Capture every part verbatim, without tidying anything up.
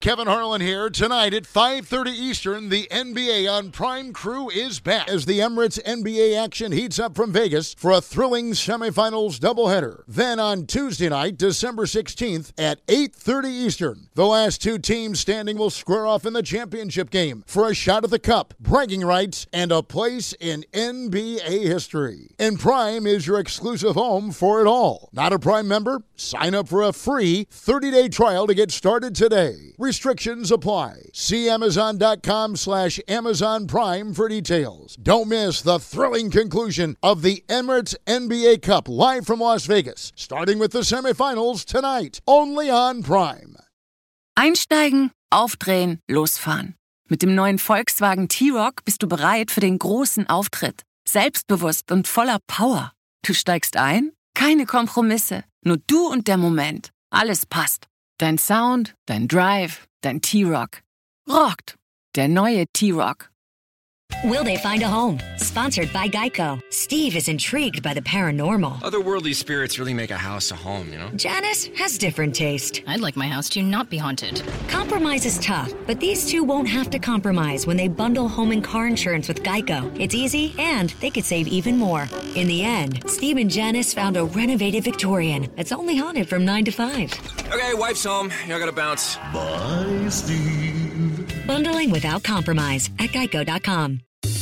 Kevin Harlan here. Tonight at five thirty Eastern, the N B A on Prime Crew is back as the Emirates N B A action heats up from Vegas for a thrilling semifinals doubleheader. Then on Tuesday night, December sixteenth at eight thirty Eastern, the last two teams standing will square off in the championship game for a shot at the cup, bragging rights, and a place in N B A history. And Prime is your exclusive home for it all. Not a Prime member? Sign up for a free thirty-day trial to get started today. Restrictions apply. See Amazon.com slash Amazon Prime for details. Don't miss the thrilling conclusion of the Emirates N B A Cup live from Las Vegas, starting with the semifinals tonight, only on Prime. Einsteigen, aufdrehen, losfahren. Mit dem neuen Volkswagen T-Roc bist du bereit für den großen Auftritt. Selbstbewusst und voller Power. Du steigst ein? Keine Kompromisse. Nur du und der Moment. Alles passt. Dein Sound, dein Drive, dein T-Roc. Rockt. Der neue T-Roc. Will they find a home? Sponsored by Geico. Steve is intrigued by the paranormal. Otherworldly spirits really make a house a home, you know? Janice has different taste. I'd like my house to not be haunted. Compromise is tough, but these two won't have to compromise when they bundle home and car insurance with Geico. It's easy, and they could save even more. In the end, Steve and Janice found a renovated Victorian that's only haunted from nine to five. Okay, wife's home. Y'all gotta bounce. Bye, Steve. Bundling without compromise at geico dot com.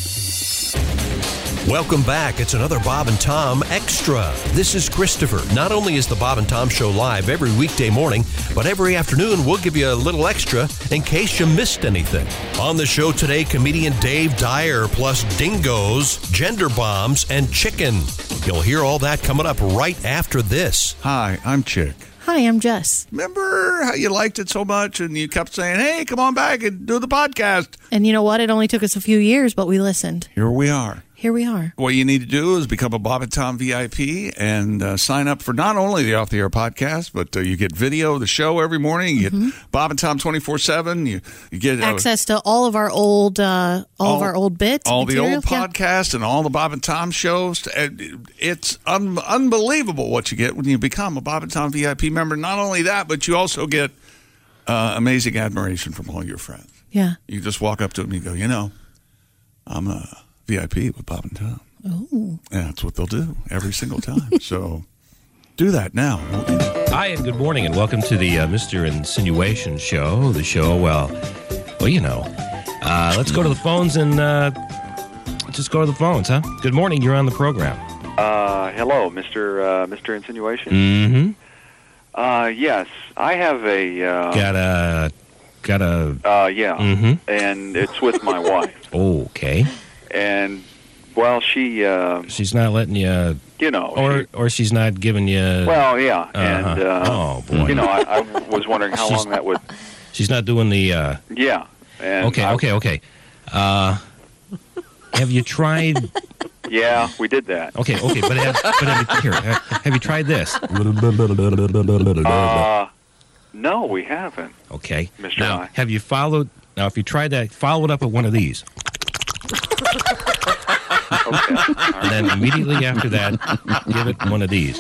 Welcome back. It's another Bob and Tom Extra. This is Christopher. Not only is the Bob and Tom Show live every weekday morning, but every afternoon we'll give you a little extra in case you missed anything. On the show today, comedian Dave Dyer, plus dingoes, gender bombs, and chicken. You'll hear all that coming up right after this. Hi, I'm Chick. Hi, I'm Jess. Remember how you liked it so much and you kept saying, hey, come on back and do the podcast? And you know what? It only took us a few years, but we listened. Here we are. Here we are. What you need to do is become a Bob and Tom V I P and uh, sign up for not only the Off the Air podcast, but uh, you get video of the show every morning. You Mm-hmm. get Bob and Tom twenty-four seven. You, you get uh, access to all of our old uh, all, all of our old bits. All material. the old podcasts and all the Bob and Tom shows. It's un- unbelievable what you get when you become a Bob and Tom V I P member. Not only that, but you also get uh, amazing admiration from all your friends. Yeah. You just walk up to them and you go, you know, I'm a V I P with Bob and Tom. Oh. And that's what they'll do every single time. So do that now. Hi, and good morning, and welcome to the uh, Mister Insinuation Show. The show, well, well, you know. Uh, let's go to the phones and uh, just go to the phones, huh? Good morning. You're on the program. Uh, hello, Mister Uh, Mister Insinuation. Mm-hmm. Uh, yes, I have a. Uh, got a. Got a. Uh, yeah. Mm-hmm. And it's with my wife. Okay. And, well, she... Uh, she's not letting you... You know. Or she, or she's not giving you... Well, yeah. Uh-huh. And, uh, oh, boy. You know, I, I was wondering how she's, long that would... She's not doing the... Uh, yeah. And okay, I, okay, okay. Uh, have you tried... Yeah, we did that. Okay, okay, but have, but have, you, here, have you tried this? Uh, no, we haven't. Okay. Mister Now, I. have you followed... Now, if you tried that, follow it up with one of these. Okay. Right. And then immediately after that, give it one of these.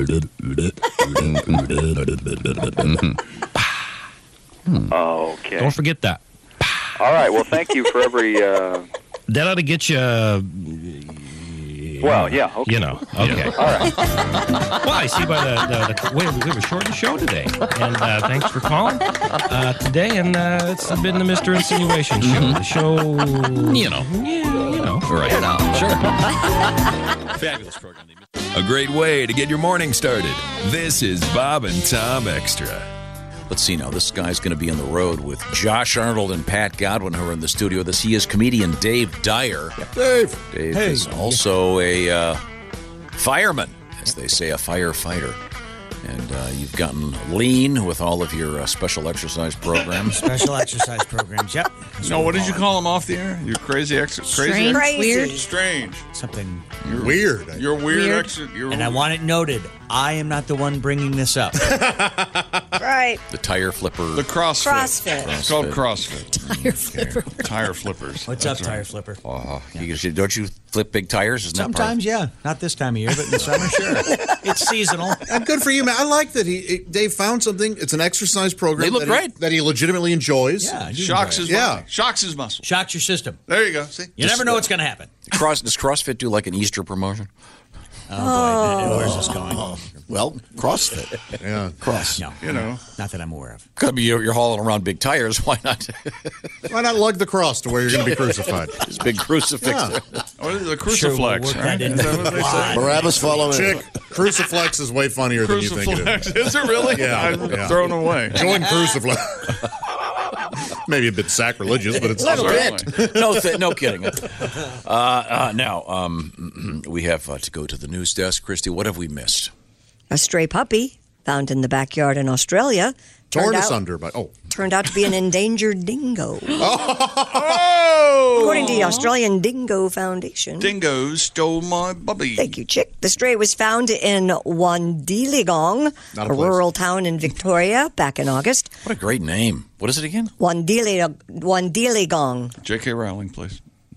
Okay. Don't forget that. All right. Well, thank you for every... Uh, that ought to get you... Uh, well, yeah. Okay. You know. Okay. All right. Well, I see by the... the, the we, we have a shortened show today. And uh, thanks for calling uh, today. And uh, it's been the Mister Insinuation Show. Mm-hmm. The show... You know. Yeah, you know. Right now. Sure. Fabulous program. A great way to get your morning started. This is Bob and Tom Extra. Let's see now. This guy's going to be on the road with Josh Arnold and Pat Godwin, who are in the studio with us. He is comedian Dave Dyer. Dave. Dave hey. is also a uh, fireman, as they say, a firefighter. And uh, you've gotten lean with all of your uh, special exercise programs. Special exercise programs, yep. No, what did you call them off the air? Your crazy exercise? Strange, crazy? weird. Strange. Something you're, weird. You're weird. weird. Exer- you're and I want it noted, I am not the one bringing this up. Right. right. The tire flipper. The CrossFit. CrossFit. It's called CrossFit. Tire flipper. Tire flippers. What's That's up, right. tire flipper? Uh, you, don't you flip big tires? Isn't Sometimes, yeah. Not this time of year, but in the summer, sure. It's seasonal. And good for you, man. I like that he it, Dave found something. It's an exercise program. They look that great. He, that he legitimately enjoys. Yeah, I do Shocks enjoy his it. Yeah. body. Shocks his muscle. Shocks your system. There you go. See? You never know what's going to happen. Cross, does CrossFit do like an Easter promotion? Oh, boy. Where's this going? Well, CrossFit. Yeah. Cross. No, You know. not that I'm aware of. Could be you're, you're hauling around big tires. Why not? Why not lug the cross to where you're going to be crucified? This big crucifix. Yeah. What is it? The Sure, we'll cruciflex, work right? that in. Is that what they say? Barabbas following. Chick, cruciflex is way funnier than you think it Cruciflex. is. Is it really? Yeah, I'm yeah. thrown away. Join cruciflex. Maybe a bit sacrilegious, but it's Little Certainly. bit. no, th- no kidding. Uh, uh, now, um, we have uh, to go to the news desk. Christy, what have we missed? A stray puppy found in the backyard in Australia torn turned out, asunder by. Oh. turned out to be an endangered dingo. Oh! According to the Australian Dingo Foundation. Dingoes stole my bubby. Thank you, Chick. The stray was found in Wandiligong, Not a, a place. rural town in Victoria, back in August. What a great name. What is it again? Wandili- Wandiligong. J K. Rowling, please.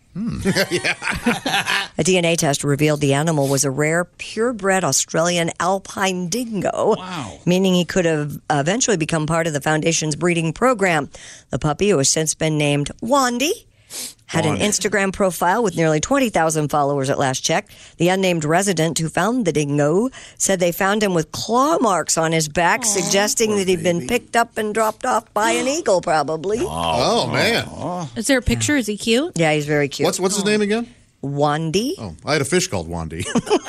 A D N A test revealed the animal was a rare, purebred Australian alpine dingo. Wow. Meaning he could have eventually become part of the foundation's breeding program. The puppy, who has since been named Wandy, had an Instagram profile with nearly twenty thousand followers at last check. The unnamed resident who found the dingo said they found him with claw marks on his back, suggesting that he'd been picked up and dropped off by an eagle, probably. Oh, man. Is there a picture? Is he cute? Yeah, he's very cute. What's what's his name again? Wandy. Oh, I had a fish called Wandy.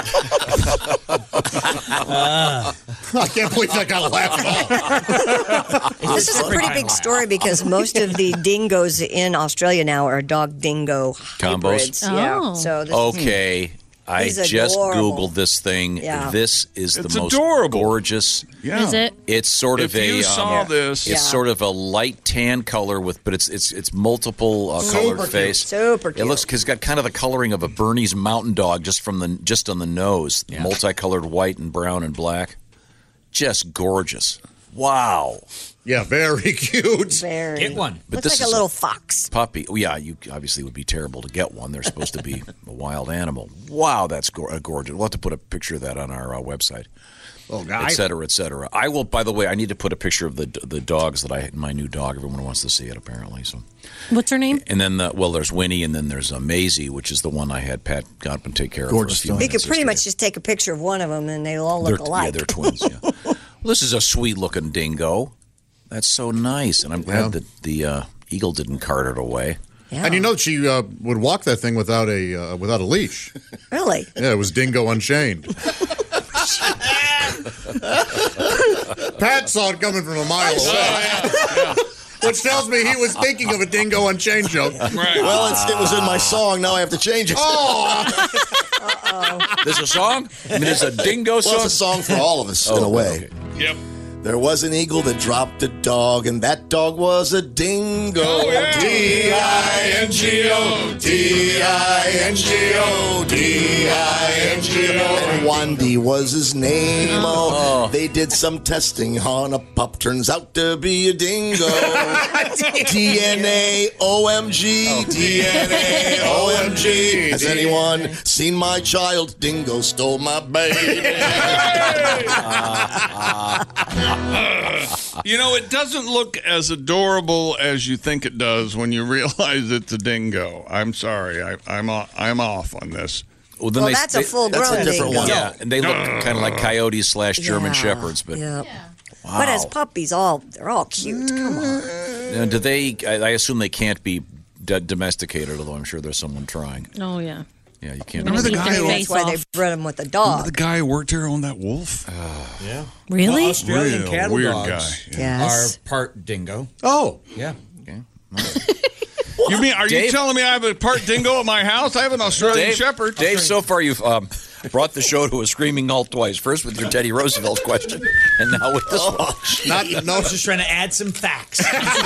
I can't believe that got a laugh at all. This is a pretty big story because most of the dingoes in Australia now are dog dingo hybrids. Combos? Yeah. Oh. So this, Okay. I He's just adorable. Googled this thing. Yeah. This is the It's most adorable. gorgeous. Yeah. Is it? It's sort of If a. you um, saw this- it's Yeah. sort of a light tan color with, but it's it's it's multiple uh, colored cute. face. Super It cute. looks. It's got kind of the coloring of a Bernese Mountain Dog, just from the just on the nose. Yeah. Multicolored white and brown and black. Just gorgeous. Wow. Yeah, very cute. very. Get one. But Looks this like is a little fox. puppy. Oh, yeah, you obviously would be terrible to get one. They're supposed to be a wild animal. Wow, that's go- uh, gorgeous. We'll have to put a picture of that on our uh, website. Oh, Et cetera, et cetera. I will. By the way, I need to put a picture of the the dogs that I my new dog. Everyone wants to see it apparently. So, What's her name? and then the, well, there's Winnie, and then there's uh, Maisie, which is the one I had Pat Godwin take care Gorgeous of. For a few dog. We minutes could pretty yesterday. much just take a picture of one of them and they all They're, look alike. Yeah, they're twins. Yeah. Well, this is a sweet looking dingo. That's so nice, and I'm glad Yeah. that the uh, eagle didn't cart it away. Yeah. And you know she uh, would walk that thing without a uh, without a leash. Really? Yeah, it was Dingo Unchained. Pat saw it coming from a mile away. Which tells me he was thinking of a Dingo Unchained joke. Right. Well, it's, it was in my song. Now I have to change it. Oh, There's a song? I mean, there's a dingo song? Well, it's a song for all of us, in Oh, a way. okay. Yep. There was an eagle that dropped a dog, and that dog was a dingo. Oh, yeah. D I N G O, D I N G O, D I N G O. And Wandy was his name. Oh, they did some testing on a pup. Turns out to be a dingo. D N A, O M G, D N A, O M G. Has anyone seen my child? Dingo stole my baby. You know, it doesn't look as adorable as you think it does when you realize it's a dingo. I'm sorry, I, I'm o- I'm off on this. Well, Well, that's a full-grown dingo. Yeah, and they look kind of like coyotes slash German Yeah. shepherds. But Yeah. wow. But as puppies, all they're all cute. Come on. Now, do they? I, I assume they can't be d- domesticated, although I'm sure there's someone trying. Oh, yeah. Yeah, you can't. Remember the guy who- That's why they bred them with a dog. The guy who worked here on that wolf? Yeah. Really? Well, Australian Real cattle weird dogs guy. Yes. are part dingo. Oh. Yeah. Okay. You mean, are you Dave- telling me I have a part dingo at my house? I have an Australian Dave, shepherd. Dave, so far you've um, brought the show to a screaming halt twice. First with your Teddy Roosevelt question, and now with this one. Not, no, I was just trying to add some facts.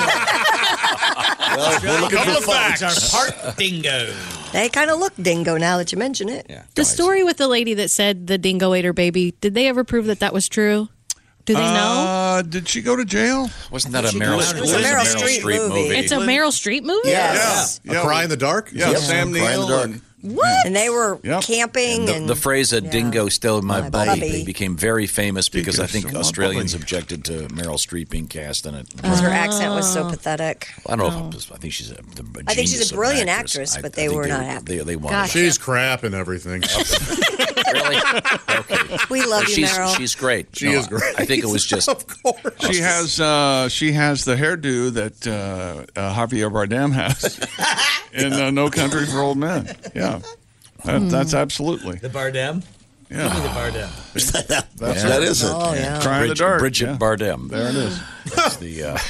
Well, we're looking Couple for of fun. facts. Are part dingo. They kind of look dingo now that you mention it. Yeah. The story with the lady that said the dingo ate her baby, did they ever prove that that was true? Do they know? Uh, did she go to jail? Wasn't that a She Meryl, goes- Streep- It was it a was a Meryl Meryl Streep Streep movie. movie? It's a Meryl Streep movie? Yes. Yeah. A Cry in the Dark? Yeah, Yep. Sam Cry in the Neill. Dark. and- What? And they were Yep. camping. The, and the phrase "a dingo stole my, My baby" baby. became very famous because Dingo I think stole my Australians baby. objected to Meryl Streep being cast in it. because her accent was so pathetic. I don't know. If I think she's a, a I think she's genius a of brilliant an actress, I- but I they think were not happy. They, they wanted Gotcha. She's crap and everything. really. Okay. We love you, she's, Meryl. She's great. She No, is great. I think it was just. Of course. She has uh, she has the hairdo that uh, uh, Javier Bardem has in uh, No Country for Old Men. Yeah, that, that's absolutely. The Bardem? Yeah. Give me the Bardem. that, That's that it. is it. Oh, yeah. Cry in the Bridget, Dark. Bridget yeah. Bardem. There it is. That's the. Uh,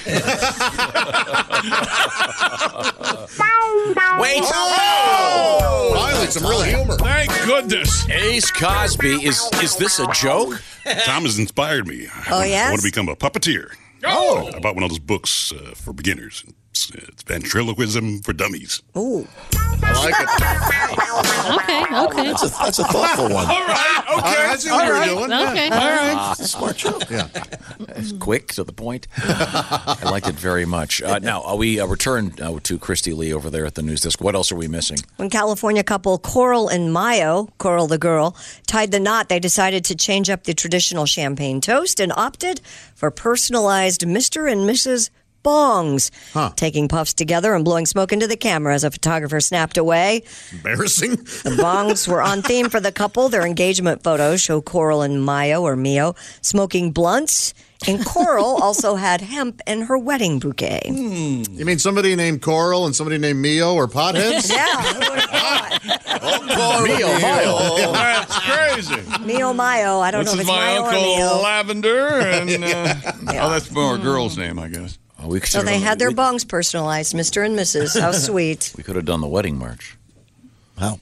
Wait. Oh! Finally, some real humor. Thank goodness. Ace Cosby is is this a joke? Tom has inspired me. Oh, I yes? want to become a puppeteer. Oh. I bought one of those books uh, for beginners. It's, uh, it's ventriloquism for dummies. Ooh. I like it. Okay, okay. That's a, that's a thoughtful one. All right. Uh, Okay. I see what you're doing. Okay. All right. Smart joke. Yeah. It's quick to the point. I liked it very much. Uh, now uh, we uh, return uh, to Christy Lee over there at the news desk. What else are we missing? When California couple Coral and Mayo, Coral the girl, tied the knot, they decided to change up the traditional champagne toast and opted for personalized Mister and Missus Bongs, Huh. taking puffs together and blowing smoke into the camera as a photographer snapped away. Embarrassing. The bongs were on theme for the couple. Their engagement photos show Coral and Mayo, or Mio, smoking blunts, and Coral also had hemp in her wedding bouquet. You mean somebody named Coral and somebody named Mio or potheads? Yeah, who would have thought? Mio, Mio. That's crazy. Mio Mayo. I don't This know if is it's my Mayo or uncle Mio. Lavender, and uh, Yeah. oh, that's more a girl's name, I guess. Uh, we So they had their bongs personalized, Mister and Missus How sweet. We could have done the wedding march. How?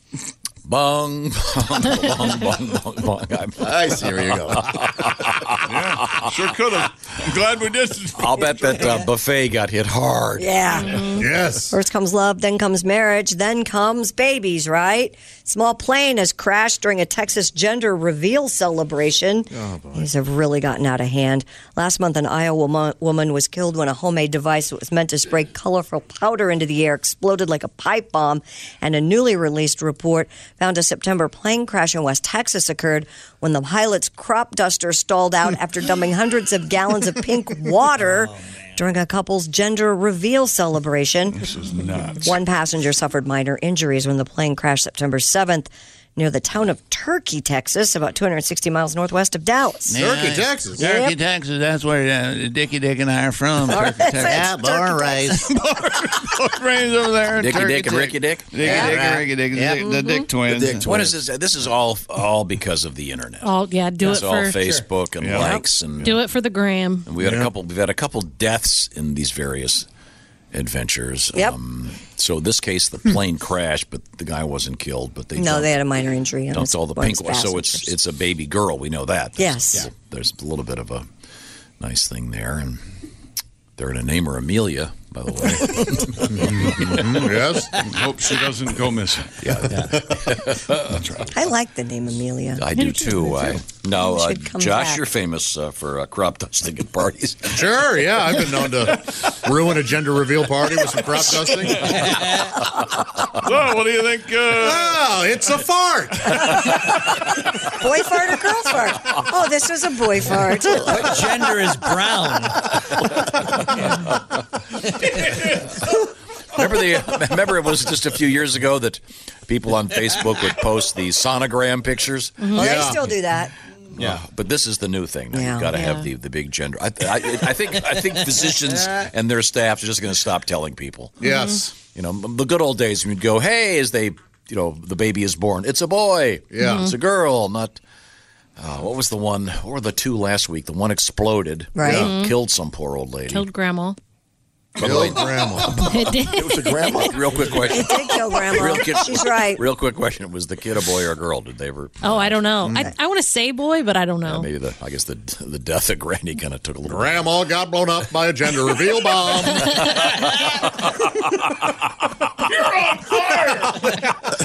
Bong, bong, bong, bong, bong, bong. I'm- I see where you go. Yeah, sure could have. I'm glad we did. I'll bet that uh, buffet got hit hard. Yeah. Yes. First comes love, then comes marriage, then comes babies, right? Small plane has crashed during a Texas gender reveal celebration. Oh, boy. These have really gotten out of hand. Last month, an Iowa mo- woman was killed when a homemade device that was meant to spray colorful powder into the air exploded like a pipe bomb. And a newly released report found a September plane crash in West Texas occurred when the pilot's crop duster stalled out after dumping hundreds of gallons of pink water during a couple's gender reveal celebration. This is nuts. One passenger suffered minor injuries when the plane crashed September seventh near the town of Turkey, Texas, about two hundred sixty miles northwest of Dallas. Turkey, Texas. Yep. Texas. That's where uh, Dickie Dick and I are from. Turkey, Texas. Yeah, born raised. Brains over there. Dickie Turkey, Dick and Ricky Dick? Dickie Yeah, Dick and right. Ricky Dick. Yep. The, the Dick twins. The Dick What is this? This is all all because of the internet. Oh, yeah, do It's it all for Facebook and Yeah. likes, and do it for the gram. and we had Yeah. a couple. We've had a couple deaths in these various adventures. Yep. Um, so this case, the plane crashed, but the guy wasn't killed. But they No, dumped, they had a minor injury. on dumped his- all the one of pink. his So it's passengers. it's a baby girl. We know that. Yes. There's, there's a little bit of a nice thing there, and they're going to name her Amelia. By the way, Mhm, yes. Hope she doesn't go missing. yeah, That's right. I like the name Amelia. I do too. I, now, uh, Should come Josh, back. you're famous uh, for uh, crop dusting at parties. Sure, yeah. I've been known to ruin a gender reveal party with some crop dusting. So, what do you think? Uh, Oh, it's a fart. Boy fart or girl fart? Oh, this was a boy fart. What gender is brown? Remember the? Remember it was just a few years ago that people on Facebook would post the sonogram pictures. Oh, they still do that. Yeah, but this is the new thing. Now Yeah. you've got to Yeah. have the, the big gender. I, I, I think I think physicians and their staffs are just going to stop telling people. Yes. You know, the good old days when you'd go, "Hey, as they, you know, the baby is born. It's a boy. Yeah. It's a girl. Not." Uh, what was the one? What were the two last week? The one exploded. Right. Yeah. Mhm. Killed some poor old lady. Killed grandma. By the way, Kill grandma. It did. It was a grandma. real quick question. It did kill grandma. Real kid, She's right. Real quick question: was the kid a boy or a girl? Did they ever? Oh, I don't know. I, I want to say boy, but I don't know. Uh, maybe the. I guess the the death of Granny kind of took a little. Grandma got blown up by a gender reveal bomb. You're on fire.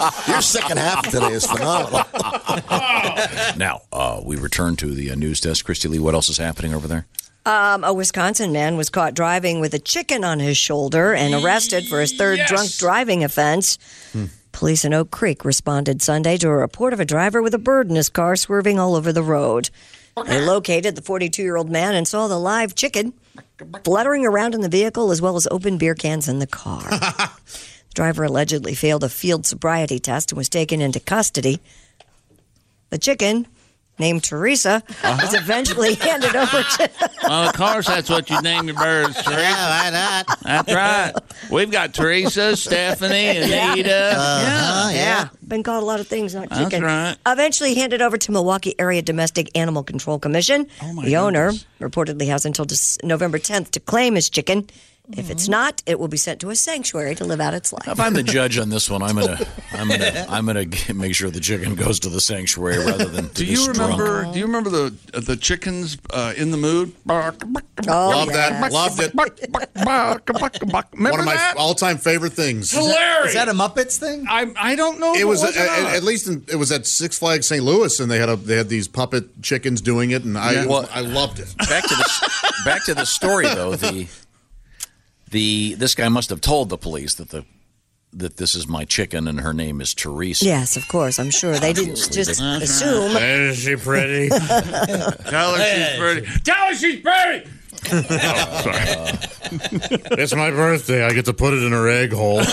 Your second half today is phenomenal. Now, uh, we return to the uh, news desk. Christy Lee, what else is happening over there? Um, a Wisconsin man was caught driving with a chicken on his shoulder and arrested for his third Yes. drunk driving offense. Hmm. Police in Oak Creek responded Sunday to a report of a driver with a bird in his car swerving all over the road. They located the forty-two-year-old man and saw the live chicken fluttering around in the vehicle as well as open beer cans in the car. The driver allegedly failed a field sobriety test and was taken into custody. The chicken, named Teresa, uh-huh. was eventually handed over to... Well, of course, that's what you name your birds, Teresa. Yeah, why not? That's right. We've got Teresa, Stephanie, Anita. Uh-huh, yeah. yeah. Been called a lot of things, not That's chicken. right. Eventually handed over to Milwaukee Area Domestic Animal Control Commission. Oh my the owner goodness. reportedly has until November tenth to claim his chicken. If it's not, it will be sent to a sanctuary to live out its life. If I'm the judge on this one, I'm gonna, I'm gonna, I'm gonna g- make sure the chicken goes to the sanctuary rather than to Do this you remember? drunk. Do you remember the uh, the chickens uh, in the mood? Oh, Love yes. that. Loved it. Remember One of my that? all-time favorite things. Hilarious. Is that a Muppets thing? I I don't know. If It was or at, at, at least in, it was at Six Flags Saint Louis, and they had a they had these puppet chickens doing it, and I Yeah. Well, I loved it. Back to the back to the story though. The the this guy must have told the police that the that this is my chicken and her name is Teresa. Yes, of course. I'm sure they didn't just Uh-huh. assume. Is she pretty? Tell her she's pretty. Tell her she's pretty. Oh, sorry. It's my birthday. I get to put it in her egg hole.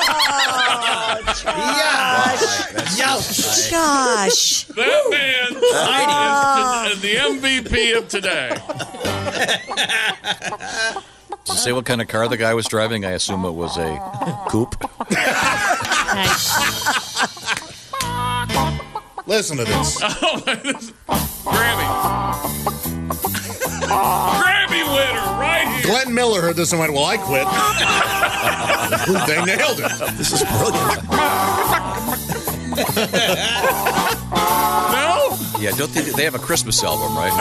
Josh. Josh. That man is the M V P of today. Did you say what kind of car the guy was driving? I assume it was a coupe. Listen to this. Oh, this Grammy. Grammy winner right here. Glenn Miller heard this and went, well, I quit. They nailed it. This is brilliant. No? Yeah, don't they, they have a Christmas album, right?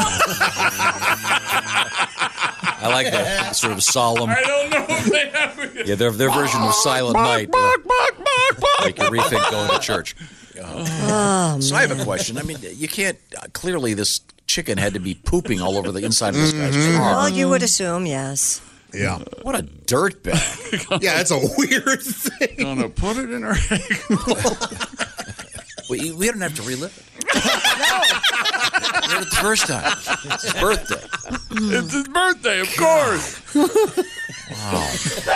I like the sort of solemn. I don't know if they have it. Yeah, their their version of Silent Night. Uh, make you rethink going to church. Oh, so I have a question. I mean, you can't. Uh, clearly, this chicken had to be pooping all over the inside of this guy's car. Well, you would assume, yes. Yeah. What a dirtbag. Yeah, that's a weird thing. Gonna put it in her egg. we, we don't have to relive it. No. We did it the first time. It's his birthday. It's his birthday, of course. Wow.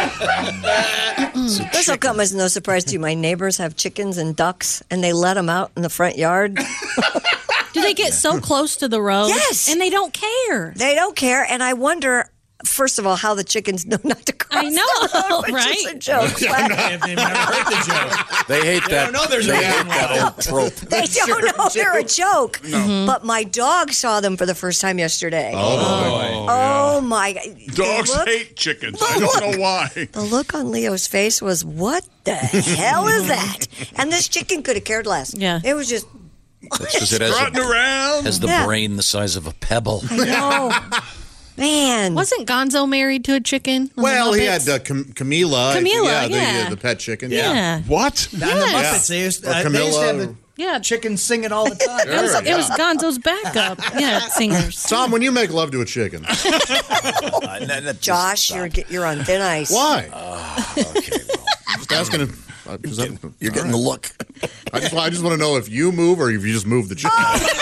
This will come as no surprise to you. My neighbors have chickens and ducks, and they let them out in the front yard. Do they get so close to the road? Yes. And they don't care. They don't care, and I wonder, first of all, how the chickens know not to cross I know, the road, which right? is a joke. They've never heard the joke. They hate that. don't know there's they a hate game that old trope. They don't know they're a joke. Mm-hmm. But my dog saw them for the first time yesterday. Oh, Oh, my God. Dogs The look- hate chickens. I don't know why. The look on Leo's face was, what the hell is that? And this chicken could have cared less. Yeah. It was just... That's because it has, Strutting a, around. has the Yeah. brain the size of a pebble. No. Man. Wasn't Gonzo married to a chicken? on the Well, he Muppets? had uh, Cam- Camila. Camila, yeah, the, yeah. uh, the pet chicken. Yeah. What? On the Muppets, they used, Or uh, they used to have Camilla. the Yeah. chickens singing all the time. It was, Sure, it was yeah. Gonzo's backup. Yeah, singers. Tom, when you make love to a chicken, Uh, no, no, just Josh, stop. you're you're on thin ice. why? Uh, okay, well. Just asking him. uh, 'cause I'm- You're getting all the look. right. I just, I just want to know if you move or if you just move the chicken.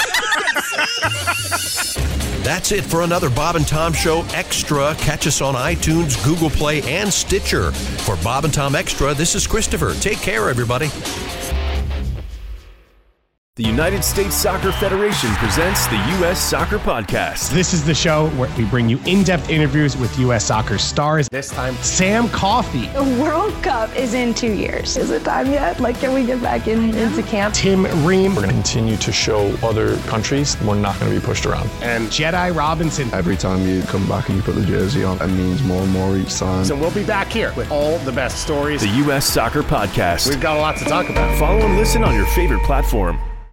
That's it for another Bob and Tom Show Extra. Catch us on iTunes, Google Play, and Stitcher. For Bob and Tom Extra, this is Christopher. Take care, everybody. The United States Soccer Federation presents the U S Soccer Podcast. This is the show where we bring you in-depth interviews with U S soccer stars. This time, Sam Coffey. The World Cup is in two years. Is it time yet? Like, can we get back in, into camp? Tim Ream. We're going to continue to show other countries we're not going to be pushed around. And Jedi Robinson. Every time you come back and you put the jersey on, it means more and more each time. So we'll be back here with all the best stories. The U S Soccer Podcast. We've got a lot to talk about. Follow and listen on your favorite platform.